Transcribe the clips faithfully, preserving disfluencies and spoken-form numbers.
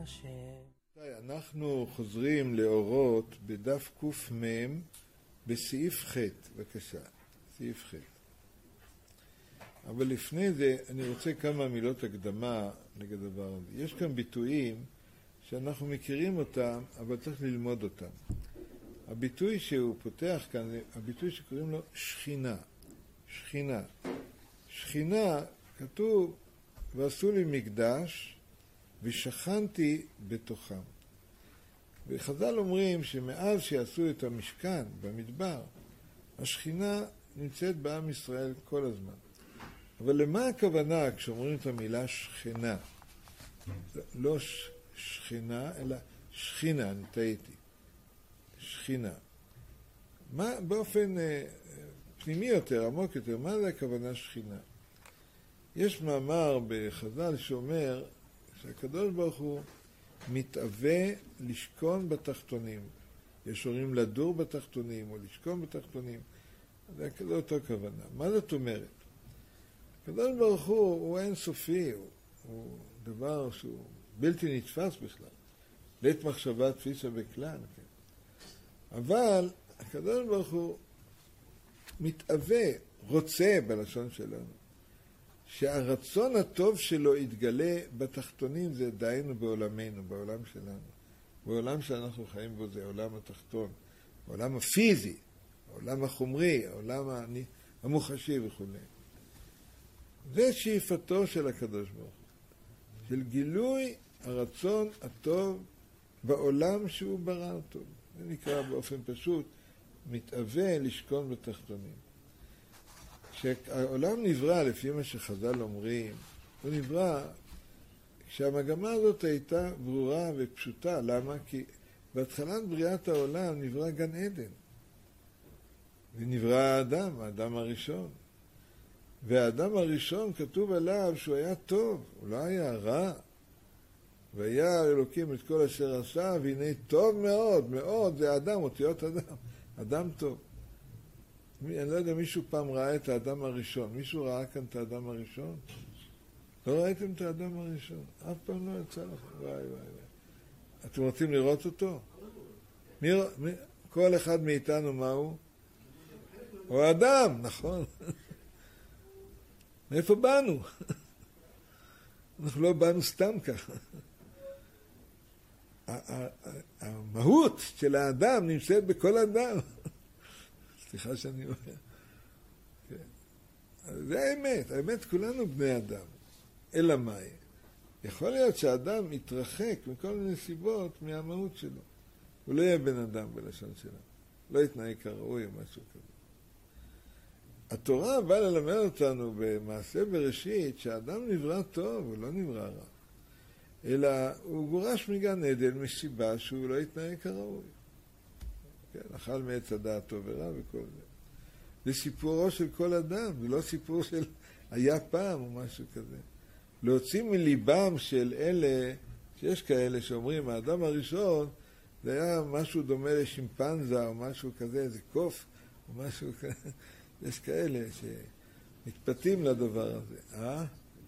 השם. אנחנו חוזרים לאורות בדף קמ"ם בסעיף ח', בבקשה, סעיף ח'. אבל לפני זה אני רוצה כמה מילות הקדמה נגד הדבר הזה. יש כאן ביטויים שאנחנו מכירים אותם, אבל צריך ללמוד אותם. הביטוי שהוא פותח כאן זה הביטוי שקוראים לו שכינה. שכינה. שכינה, כתוב, ועשו לי מקדש ושכנתי בתוכם. וחז"ל אומרים שמאז שעשו את המשכן במדבר, השכינה נמצאת בעם ישראל כל הזמן. אבל למה הכוונה כשאומרים את המילה שכינה? לא שכינה, אלא שכינה, אני טעיתי. שכינה. מה, באופן אה, פנימי יותר, עמוק יותר, מה זה הכוונה שכינה? יש מאמר בחז"ל שאומר שהקדוש ברוך הוא מתאווה לשכון בתחתונים. יש אומרים לדור בתחתונים או לשכון בתחתונים. זה לא אותו כוונה. מה זאת אומרת? הקדוש ברוך הוא הוא אינסופי, הוא, הוא דבר שהוא בלתי נתפס בכלל. לית מחשבה תפיסה בכלל. כן. אבל הקדוש ברוך הוא מתאווה, רוצה בלשון שלנו, שהרצון הטוב שלו יתגלה בתחתונים, זה דיינו בעולמנו, בעולם שלנו. בעולם שאנחנו חיים בו זה העולם התחתון, העולם הפיזי, העולם החומרי, העולם המוחשי וכו'. זה שאיפתו של הקדוש ברוך הוא, של גילוי הרצון הטוב בעולם שהוא ברא אותו. זה נקרא באופן פשוט, מתאווה לשכון בתחתונים. כשהעולם נברא, לפי מה שחז"ל אומרים, הוא נברא כשהמגמה הזאת הייתה ברורה ופשוטה. למה? כי בהתחלת בריאת העולם נברא גן עדן. ונברא האדם, האדם הראשון. והאדם הראשון כתוב עליו שהוא היה טוב, הוא לא היה רע. והיה אלוקים את כל אשר עשה, והנה טוב מאוד, מאוד, זה האדם, אותיות אדם, אדם טוב. אני לא יודע, מישהו פעם ראה את האדם הראשון. מישהו ראה כאן את האדם הראשון? לא ראיתם את האדם הראשון? אף פעם לא יצא לכם. וואי וואי וואי. אתם רוצים לראות אותו? מי, מי, כל אחד מאיתנו מה הוא? הוא אדם, נכון. מאיפה באנו? אנחנו לא באנו סתם ככה. המהות של האדם נמצאת בכל אדם. סליחה שאני אומר. זה האמת, האמת כולנו בני אדם. אלא מהי? יכול להיות שהאדם יתרחק מכל מיני סיבות מהמהות שלו. הוא לא יהיה בן אדם בלשון שלנו. לא יתנהג כראוי או משהו כזה. התורה באה ללמד אותנו במעשה בראשית שהאדם נברא טוב, הוא לא נברא רע. אלא הוא גורש מגן עדן מסיבה שהוא לא יתנהג כראוי. כן, אכל מעץ הדעת טוב ורע וכל זה. זה סיפורו של כל אדם, זה לא סיפור של היה פעם או משהו כזה. להוציא מליבם של אלה, שיש כאלה שאומרים, האדם הראשון זה היה משהו דומה לשימפנזה או משהו כזה, איזה קוף או משהו כזה. יש כאלה שמתפתים לדבר הזה. אה?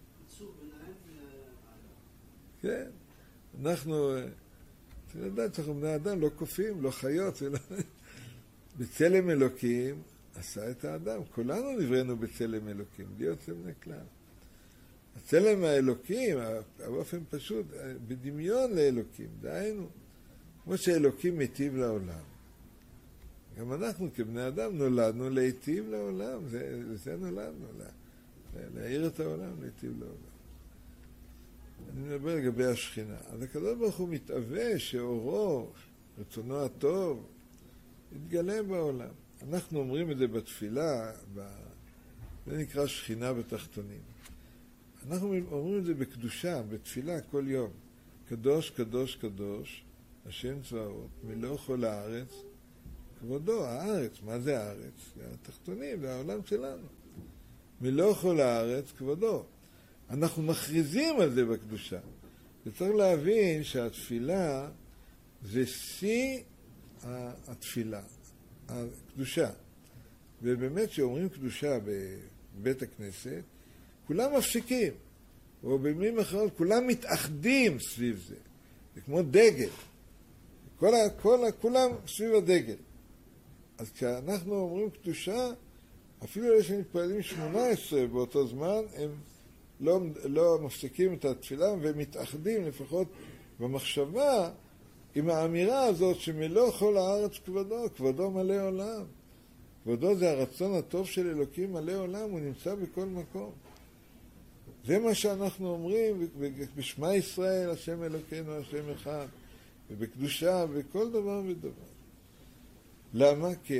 כן, אנחנו, אני יודעת שאנחנו בני אדם, לא קופים, לא חיות, ולא... בצלם אלוקים עשה את האדם. כולנו נבראנו בצלם אלוקים, בלי יוצא מן הכלל. הצלם האלוקים, באופן פשוט, בדמיון לאלוקים, דהיינו, כמו שאלוקים מיטיב לעולם. גם אנחנו כבני אדם נולדנו להיטיב לעולם, זה, זה נולדנו, לה, להאיר את העולם, להיטיב לעולם. אני מדבר לגבי השכינה. אז הקדוש ברוך הוא מתאווה שאורו, רצונו הטוב, יתגלה בעולם. אנחנו אומרים את זה בתפילה, ב... זה נקרא שכינה בתחתונים. אנחנו אומרים את זה בקדושה, בתפילה כל יום. קדוש, קדוש, קדוש, השם צבאות, מלוא כל הארץ, כבודו, הארץ. מה זה הארץ? זה התחתונים, זה העולם שלנו. מלוא כל הארץ, כבודו. אנחנו מכריזים על זה בקדושה. וצריך להבין שהתפילה זה שיא התפילה, הקדושה. ובאמת שאומרים קדושה בבית הכנסת, כולם מפסיקים. או במילים אחרות, כולם מתאחדים סביב זה. זה כמו דגל. כל, כל, כולם סביב הדגל. אז כשאנחנו אומרים קדושה, אפילו אלה שמתפללים שמונה עשרה באותו זמן, הם לא, לא מפסיקים את התפילה ומתאחדים לפחות במחשבה עם האמירה הזאת שמלוא כל הארץ כבודו, כבודו מלא עולם. כבודו זה הרצון הטוב של אלוקים מלא עולם, הוא נמצא בכל מקום. זה מה שאנחנו אומרים בשמע ישראל, השם אלוקינו, השם אחד, ובקדושה, בכל דבר ודבר. למה? כי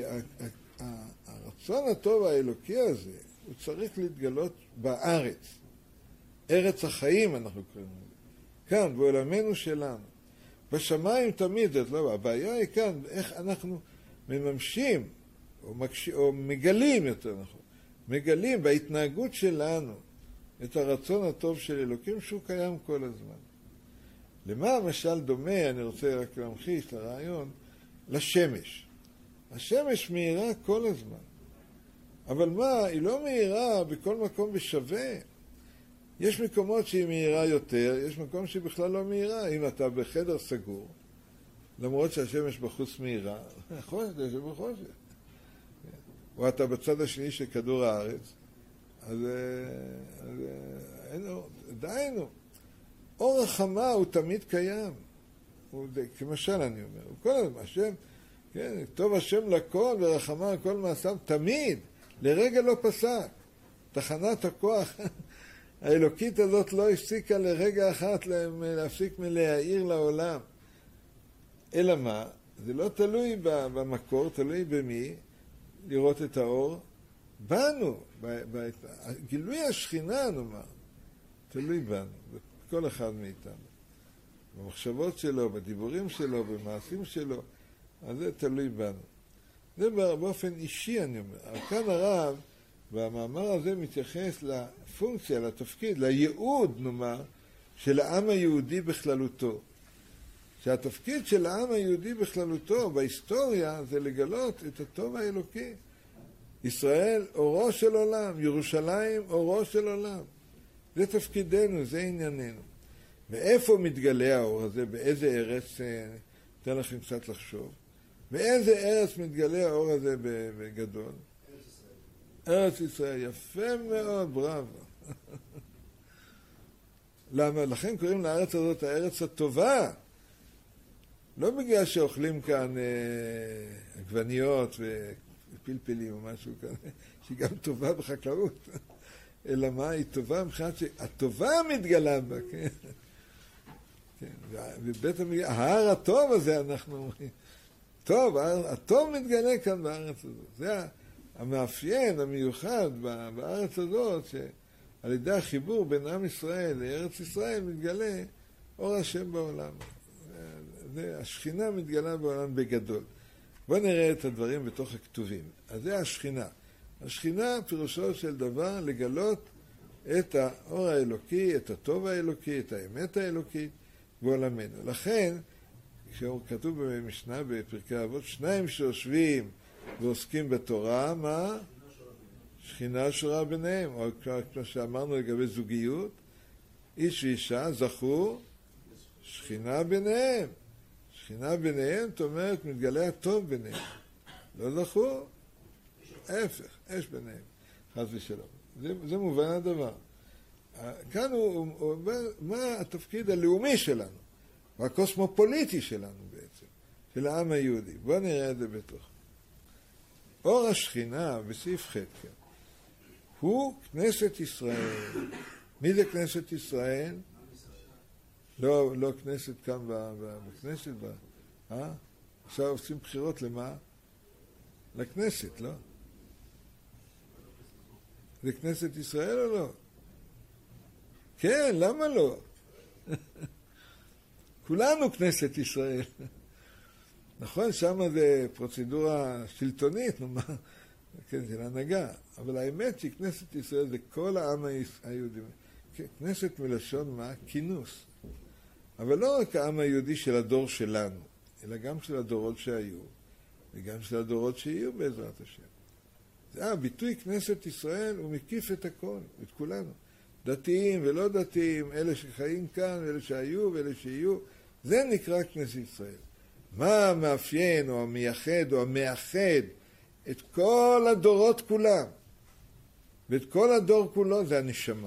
הרצון הטוב האלוקי הזה, הוא צריך להתגלות בארץ. ארץ החיים אנחנו קוראים לזה. כאן, בעולמנו שלנו. בשמיים תמיד, זאת לא, הבעיה היא כאן, איך אנחנו מממשים, או, מקש... או מגלים יותר נכון, מגלים בהתנהגות שלנו את הרצון הטוב של אלוקים שהוא קיים כל הזמן. למה המשל דומה, אני רוצה רק להמחיש לרעיון, לשמש. השמש מאירה כל הזמן. אבל מה, היא לא מאירה בכל מקום בשווה. יש מקומות שהיא מאירה יותר, יש מקום שהיא בכלל לא מאירה. אם אתה בחדר סגור, למרות שהשמש בחוץ מאירה, חושך, יש בחושך. או אתה בצד השני של כדור הארץ, אז, אז אין אור. דיינו, אור החמה הוא תמיד קיים. הוא, כמשל אני אומר, הוא כל הזמן, השם, כן, טוב השם לכל ורחמה על כל מעשיו, תמיד, לרגע לא פסק. תחנת הכוח האלוקית הזאת לא הפסיקה לרגע אחת להפסיק מלהאיר לעולם. אלא מה? זה לא תלוי במקור, תלוי במי לראות את האור. בנו, גילוי השכינה נאמר, תלוי בנו, בכל אחד מאיתנו. במחשבות שלו, בדיבורים שלו, במעשים שלו, אז זה תלוי בנו. זה באופן אישי אני אומר. כאן הרב, והמאמר הזה מתייחס לפונקציה, לתפקיד, לייעוד נאמר, של העם היהודי בכללותו. שהתפקיד של העם היהודי בכללותו בהיסטוריה זה לגלות את הטוב האלוקי. ישראל אורו של עולם, ירושלים אורו של עולם. זה תפקידנו, זה ענייננו. ואיפה מתגלה האור הזה? באיזה ארץ? אתן לכם קצת לחשוב. באיזה ארץ מתגלה האור הזה בגדול? ארץ ישראל. ארץ ישראל, יפה מאוד, בראבו. למה? לכן קוראים לארץ הזאת הארץ הטובה. לא בגלל שאוכלים כאן אה, עגבניות ופלפלים או משהו כזה, שהיא גם טובה בחקלאות. אלא מה? היא טובה מבחינת שהטובה מתגלה בה, כן? כן. ובית המגלה, ההר הטוב הזה אנחנו אומרים. טוב, הטוב מתגלה כאן בארץ הזאת. זה המאפיין המיוחד בארץ הזאת, שעל ידי החיבור בין עם ישראל לארץ ישראל מתגלה אור השם בעולם. השכינה מתגלה בעולם בגדול. בואו נראה את הדברים בתוך הכתובים. אז זה השכינה. השכינה פירושו של דבר לגלות את האור האלוקי, את הטוב האלוקי, את האמת האלוקית בעולמנו. לכן, כשכתוב במשנה בפרקי אבות, שניים שיושבים ועוסקים בתורה, מה? שכינה שורה ביניהם. או כמו שאמרנו לגבי זוגיות, איש ואישה זכו שכינה ביניהם. שכינה ביניהם, זאת אומרת, מתגלה הטוב ביניהם. לא זכו, ההפך, אש ביניהם, חס ושלום. זה, זה מובן הדבר. כאן הוא אומר, מה התפקיד הלאומי שלנו, והקוסמופוליטי שלנו בעצם, של העם היהודי. בואו נראה את זה בתוך. אור השכינה, בסעיף ח' כן, הוא כנסת ישראל. מי זה כנסת ישראל? לא, לא כנסת כאן בכנסת, אה? עכשיו עושים בחירות למה? לכנסת, לא? זה כנסת ישראל או לא? כן, למה לא? כולנו כנסת ישראל. נכון, שם זה פרוצדורה שלטונית, נאמר, כן, זה להנהגה. אבל האמת שכנסת ישראל זה כל העם היהודי. כנסת מלשון מה? כינוס. אבל לא רק העם היהודי של הדור שלנו, אלא גם של הדורות שהיו, וגם של הדורות שיהיו בעזרת השם. זה הביטוי כנסת ישראל, הוא מקיף את הכל, את כולנו. דתיים ולא דתיים, אלה שחיים כאן, ואלה שהיו ואלה שיהיו, זה נקרא כנסת ישראל. מה המאפיין או המייחד או המאחד את כל הדורות כולם? ואת כל הדור כולו זה הנשמה.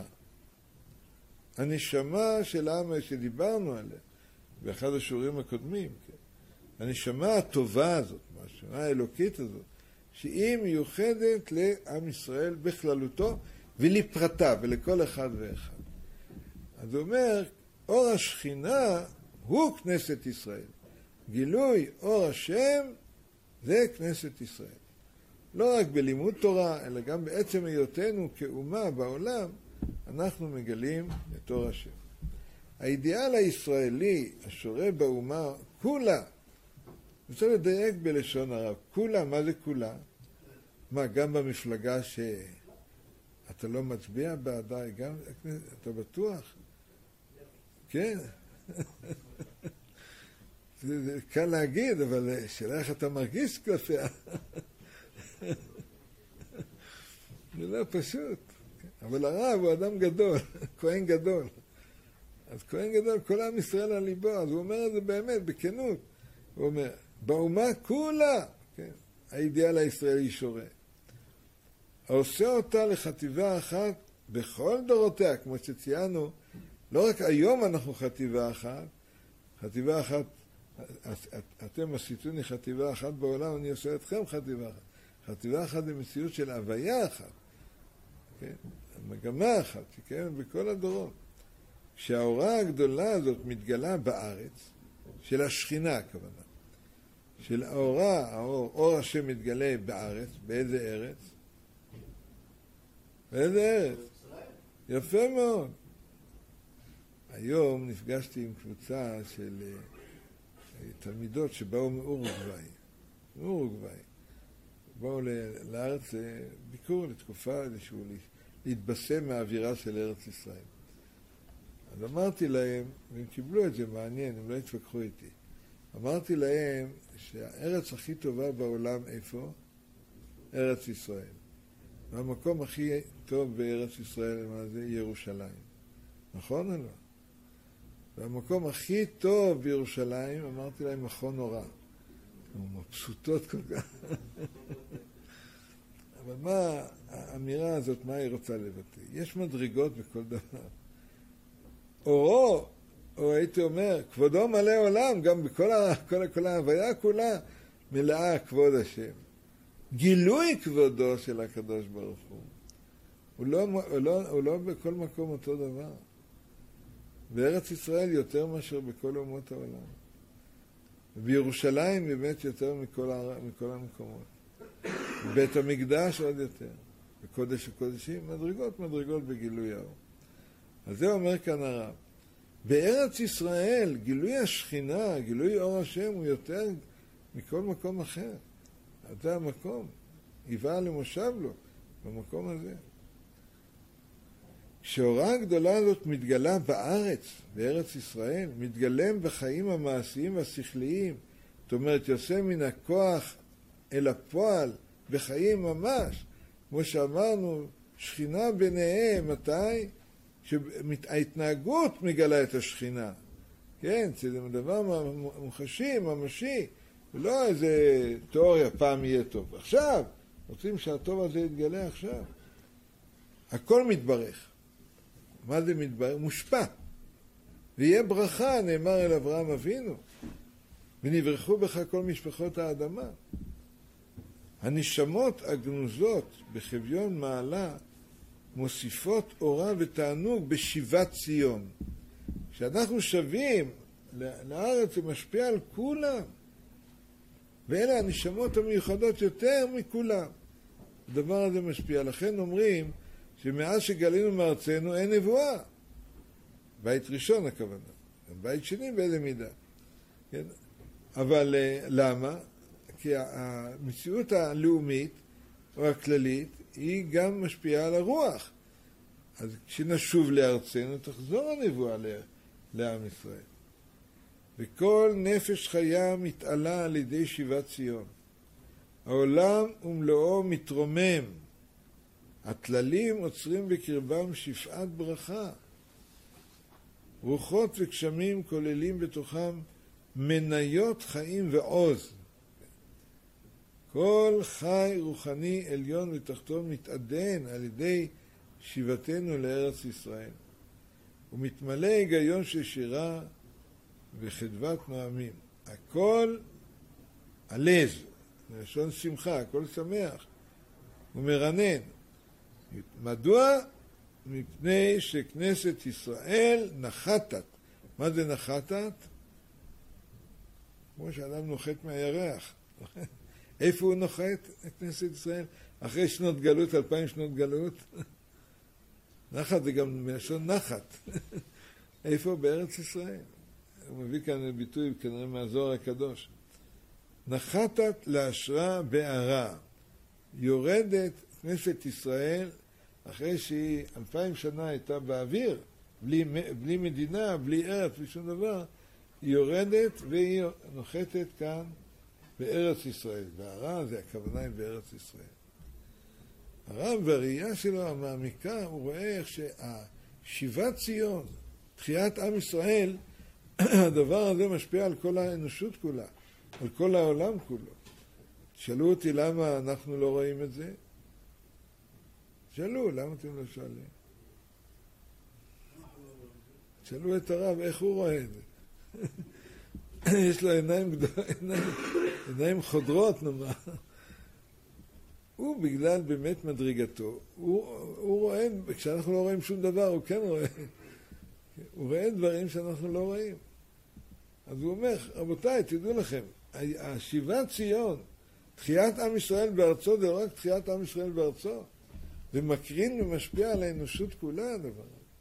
הנשמה של העם שדיברנו עליה, באחד השיעורים הקודמים, כן? הנשמה הטובה הזאת, הנשמה האלוקית הזאת, שהיא מיוחדת לעם ישראל בכללותו ולפרטה ולכל אחד ואחד. אז הוא אומר, אור השכינה הוא כנסת ישראל. גילוי אור השם זה כנסת ישראל. לא רק בלימוד תורה, אלא גם בעצם היותנו כאומה בעולם, אנחנו מגלים את אור השם. האידיאל הישראלי השורה באומה, כולה, רוצה לדייק בלשון הרב, כולה, מה זה כולה? מה, גם במפלגה שאתה לא מצביע בעדה, גם, אתה בטוח? כן. זה, זה קל להגיד, אבל שאלה איך אתה מרגיש כלפיה. זה לא פשוט. אבל הרב הוא אדם גדול, כהן גדול. אז כהן גדול, כל עם ישראל על ליבו, אז הוא אומר את זה באמת, בכנות. הוא אומר, באומה כולה, כן, האידיאל הישראלי שורה. העושה אותה לחטיבה אחת בכל דורותיה, כמו שציינו, לא רק היום אנחנו חטיבה אחת, חטיבה אחת, אתם עשיתוני חטיבה אחת בעולם, אני עושה אתכם חטיבה אחת. חטיבה אחת היא מציאות של הוויה אחת, כן? מגמה אחת, כן? בכל הדורות. כשהאורה הגדולה הזאת מתגלה בארץ, של השכינה הכוונה, של האורה, האור, אור השם מתגלה בארץ, באיזה ארץ? באיזה ארץ? יפה מאוד. היום נפגשתי עם קבוצה של תלמידות שבאו מאורוגוואי. מאורוגוואי. באו לארץ ביקור לתקופה, איזשהו להתבשם מהאווירה של ארץ ישראל. אז אמרתי להם, והם קיבלו את זה מעניין, הם לא התווכחו איתי. אמרתי להם שהארץ הכי טובה בעולם איפה? ארץ ישראל. והמקום הכי טוב בארץ ישראל, מה זה? ירושלים. נכון או לא? והמקום הכי טוב בירושלים, אמרתי להם, מכון הוראה. הם מבסוטות כל כך. אבל מה האמירה הזאת, מה היא רוצה לבטא? יש מדרגות בכל דבר. אורו, או הייתי אומר, כבודו מלא עולם, גם בכל ה, כל, כל ההוויה כולה, מלאה כבוד השם. גילוי כבודו של הקדוש ברוך הוא. הוא לא, הוא לא, הוא לא בכל מקום אותו דבר. בארץ ישראל יותר מאשר בכל אומות העולם. ובירושלים באמת יותר מכל, מכל המקומות. בית המקדש עוד יותר. בקודש הקודשים, מדרגות מדרגות בגילוי האור. אז זה אומר כאן הרב. בארץ ישראל, גילוי השכינה, גילוי אור השם הוא יותר מכל מקום אחר. זה המקום. היווה למושב לו, במקום הזה. כשהאורה הגדולה הזאת מתגלה בארץ, בארץ ישראל, מתגלם בחיים המעשיים והשכליים, זאת אומרת, יוצא מן הכוח אל הפועל, בחיים ממש, כמו שאמרנו, שכינה ביניהם, מתי? שההתנהגות מגלה את השכינה. כן, זה דבר מוחשי, ממשי, ולא איזה תיאוריה, פעם יהיה טוב. עכשיו, רוצים שהטוב הזה יתגלה עכשיו. הכל מתברך. מה זה מתברך? מושפע. ויהיה ברכה, נאמר אל אברהם אבינו, ונברכו בך כל משפחות האדמה. הנשמות הגנוזות בחביון מעלה מוסיפות אורה ותענוג בשיבת ציון. כשאנחנו שווים לארץ זה משפיע על כולם. ואלה הנשמות המיוחדות יותר מכולם. הדבר הזה משפיע. לכן אומרים שמאז שגלינו מארצנו אין נבואה. בית ראשון הכוונה. בית שני באיזה מידה. כן? אבל למה? כי המציאות הלאומית או הכללית היא גם משפיעה על הרוח. אז כשנשוב לארצנו תחזור הנבואה לעם ישראל. וכל נפש חיה מתעלה על ידי שיבת ציון. העולם ומלואו מתרומם. הטללים עוצרים בקרבם שפעת ברכה. רוחות וגשמים כוללים בתוכם מניות חיים ועוז. כל חי רוחני עליון ותחתון מתעדן על ידי שיבתנו לארץ ישראל. הוא מתמלא היגיון של שירה וחדוות נועמים. הכל עלז, לשון שמחה, הכל שמח. הוא מרנן. מדוע? מפני שכנסת ישראל נחתת. מה זה נחתת? כמו שאדם נוחת מהירח. איפה הוא נוחת? כנסת ישראל? אחרי שנות גלות, אלפיים שנות גלות. נחת זה גם מלשון נחת. איפה? בארץ ישראל. הוא מביא כאן ביטוי כנראה מהזוהר הקדוש. נחתת להשראה בערה. יורדת כנסת ישראל אחרי שהיא אלפיים שנה הייתה באוויר, בלי, בלי מדינה, בלי ארץ, בלי שום דבר, היא יורדת והיא נוחתת כאן בארץ ישראל. והרע זה הכוונה היא בארץ ישראל. הרב בראייה שלו המעמיקה, הוא רואה איך שהשיבת ציון, תחיית עם ישראל, הדבר הזה משפיע על כל האנושות כולה, על כל העולם כולו. שאלו אותי למה אנחנו לא רואים את זה? שאלו, למה אתם לא שואלים? שאלו את הרב, איך הוא רואה את זה? יש לו עיניים גדולות, עיניים, עיניים חודרות נאמר. הוא בגלל באמת מדרגתו, הוא, הוא רואה, כשאנחנו לא רואים שום דבר, הוא כן רואה. הוא רואה דברים שאנחנו לא רואים. אז הוא אומר, רבותיי, תדעו לכם, השיבת ציון, תחיית עם ישראל בארצו, זה לא רק תחיית עם ישראל בארצו. זה מקרין ומשפיע על האנושות כולה הדבר.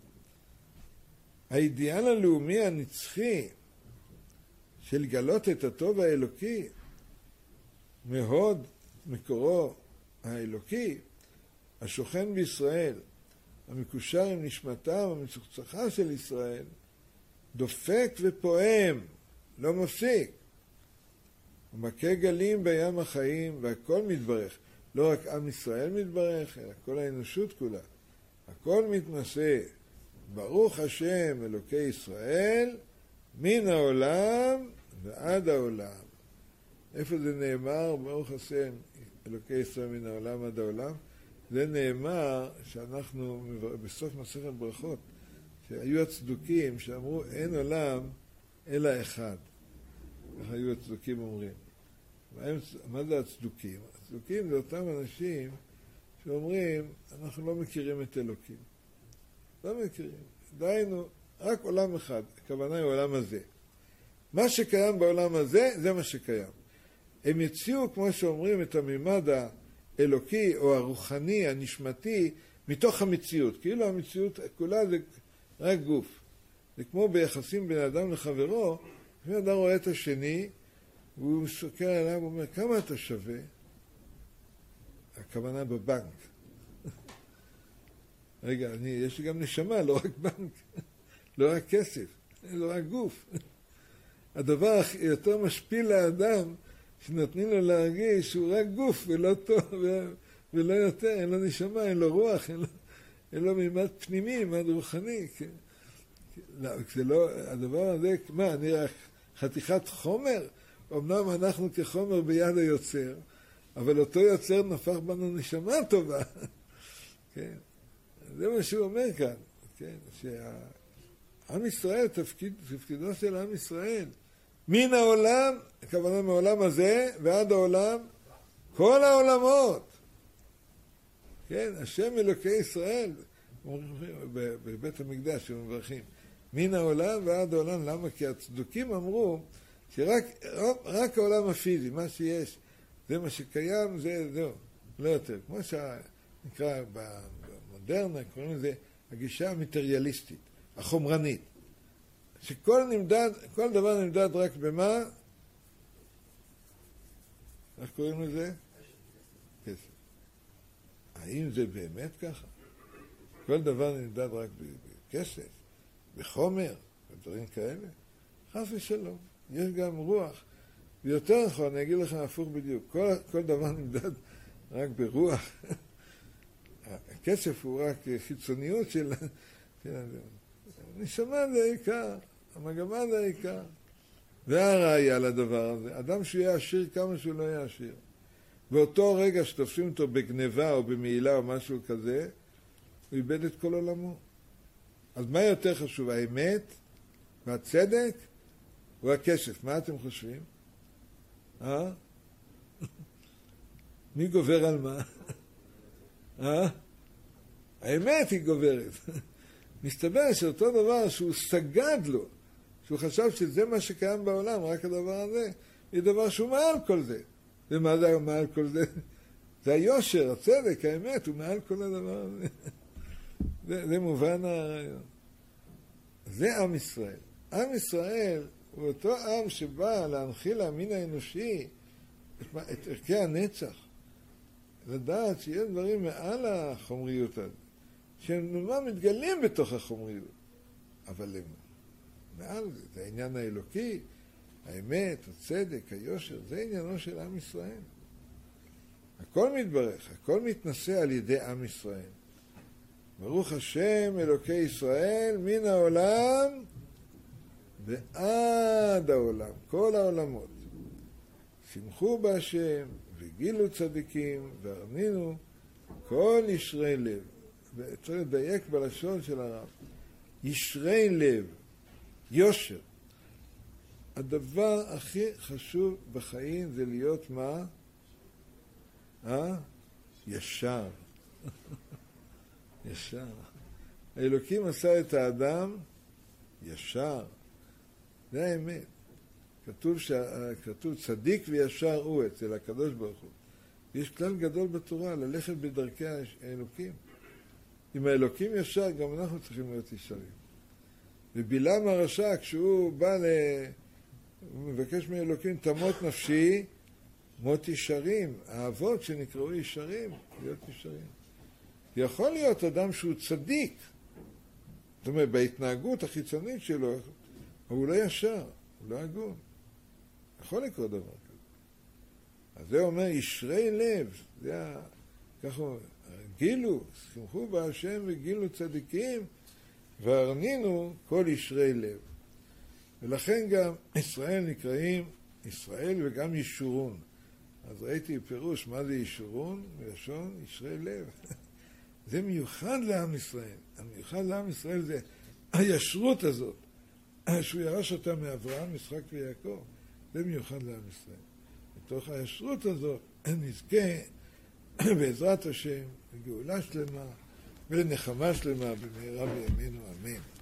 האידיאל הלאומי הנצחי של גלות את הטוב האלוקי מהוד מקורו האלוקי השוכן בישראל, המקושר עם נשמתם המצוחצחה של ישראל, דופק ופועם, לא מפסיק. ומכה גלים בים החיים והכל מתברך. לא רק עם ישראל מתברך, אלא כל האנושות כולה. הכל מתנשא. ברוך השם אלוקי ישראל, מן העולם ועד העולם. איפה זה נאמר? ברוך השם אלוקי ישראל מן העולם עד העולם. זה נאמר שאנחנו בסוף מסכת ברכות, שהיו הצדוקים שאמרו אין עולם אלא אחד. איך היו הצדוקים אומרים? מה זה הצדוקים? הצדוקים זה אותם אנשים שאומרים, אנחנו לא מכירים את אלוקים. לא מכירים. דיינו, רק עולם אחד. הכוונה היא העולם הזה. מה שקיים בעולם הזה, זה מה שקיים. הם יציעו, כמו שאומרים, את הממד האלוקי או הרוחני, הנשמתי, מתוך המציאות. כאילו המציאות כולה זה רק גוף. זה כמו ביחסים בין אדם לחברו, אם אדם רואה את השני, והוא מסתכל עליו ואומר, כמה אתה שווה? הכוונה בבנק. רגע, אני, יש לי גם נשמה, לא רק בנק, לא רק כסף, לא רק גוף. הדבר יותר משפיל לאדם, שנותנים לו להרגיש שהוא רק גוף ולא טוב ולא יותר, אין לו נשמה, אין לו רוח, אין לו, אין לו מימד פנימי, מימד רוחני. כן? לא, זה לא, הדבר הזה, מה, אני רק חתיכת חומר? אמנם אנחנו כחומר ביד היוצר, אבל אותו יוצר נפח בנו נשמה טובה. כן? זה מה שהוא אומר כאן. כן? שהעם ישראל, תפקיד, תפקידו של עם ישראל, מן העולם, הכוונה מהעולם הזה ועד העולם, כל העולמות. כן? השם אלוקי ישראל, בבית המקדש שמברכים, מן העולם ועד העולם. למה? כי הצדוקים אמרו שרק רק העולם הפיזי, מה שיש, זה מה שקיים, זה זהו, לא יותר. כמו שנקרא במודרנה, קוראים לזה הגישה המטריאליסטית, החומרנית. שכל נמדד, כל דבר נמדד רק במה? איך קוראים לזה? כסף. האם זה באמת ככה? כל דבר נמדד רק בכסף, בחומר, בדברים כאלה? חס ושלום. יש גם רוח. ויותר נכון, אני אגיד לכם הפוך בדיוק. כל, כל דבר נמדד רק ברוח. הכסף הוא רק חיצוניות של... נשמה זה העיקר, המגמה זה העיקר. זה הראיה לדבר הזה. אדם שיהיה עשיר כמה שהוא לא יהיה עשיר. באותו רגע שתופסים אותו בגניבה או במעילה או משהו כזה, הוא איבד את כל עולמו. אז מה יותר חשוב, האמת והצדק או הכסף? מה אתם חושבים? אה? מי גובר על מה? אה? האמת היא גוברת. מסתבר שאותו דבר שהוא סגד לו, שהוא חשב שזה מה שקיים בעולם, רק הדבר הזה, היא דבר שהוא מעל כל זה. ומה זה מעל כל זה? זה היושר, הצדק, האמת, הוא מעל כל הדבר הזה. זה, זה מובן הרעיון. זה עם ישראל. עם ישראל הוא אותו עם שבא להנחיל למין האנושי את, את ערכי הנצח. לדעת שיש דברים מעל החומריות הזאת, שהם מתגלים בתוך החומריות. אבל הם מעל זה, זה העניין האלוקי, האמת, הצדק, היושר, זה עניינו של עם ישראל. הכל מתברך, הכל מתנשא על ידי עם ישראל. ברוך השם אלוקי ישראל מן העולם ועד העולם, כל העולמות. שמחו בהשם וגילו צדיקים והרנינו כל ישרי לב. וצריך לדייק בלשון של הרב. ישרי לב, יושר. הדבר הכי חשוב בחיים זה להיות מה? אה? ישר. ישר. האלוקים עשה את האדם ישר. זה האמת. כתוב, ש... כתוב צדיק וישר הוא אצל הקדוש ברוך הוא. יש כלל גדול בתורה, ללכת בדרכי האלוקים. אם האלוקים ישר, גם אנחנו צריכים להיות ישרים. ובלעם הרשע, כשהוא בא ל... הוא מבקש מאלוקים, תמות נפשי, מות ישרים. האבות שנקראו ישרים, להיות ישרים. יכול להיות אדם שהוא צדיק. זאת אומרת, בהתנהגות החיצונית שלו, הוא לא ישר, הוא לא הגון. יכול לקרוא דבר כזה. אז זה אומר, ישרי לב, זה ה... ככה הוא אומר, גילו, שמחו בהשם וגילו צדיקים, והרנינו כל ישרי לב. ולכן גם ישראל נקראים ישראל וגם ישורון. אז ראיתי פירוש מה זה ישורון, מלשון ישרי לב. זה מיוחד לעם ישראל. המיוחד לעם ישראל זה הישרות הזאת, שהוא ירש אותה מאברהם, יצחק ויעקב. זה מיוחד לעם ישראל. בתוך הישרות הזאת נזכה בעזרת השם לגאולה שלמה ולנחמה שלמה במהרה בימינו אמן.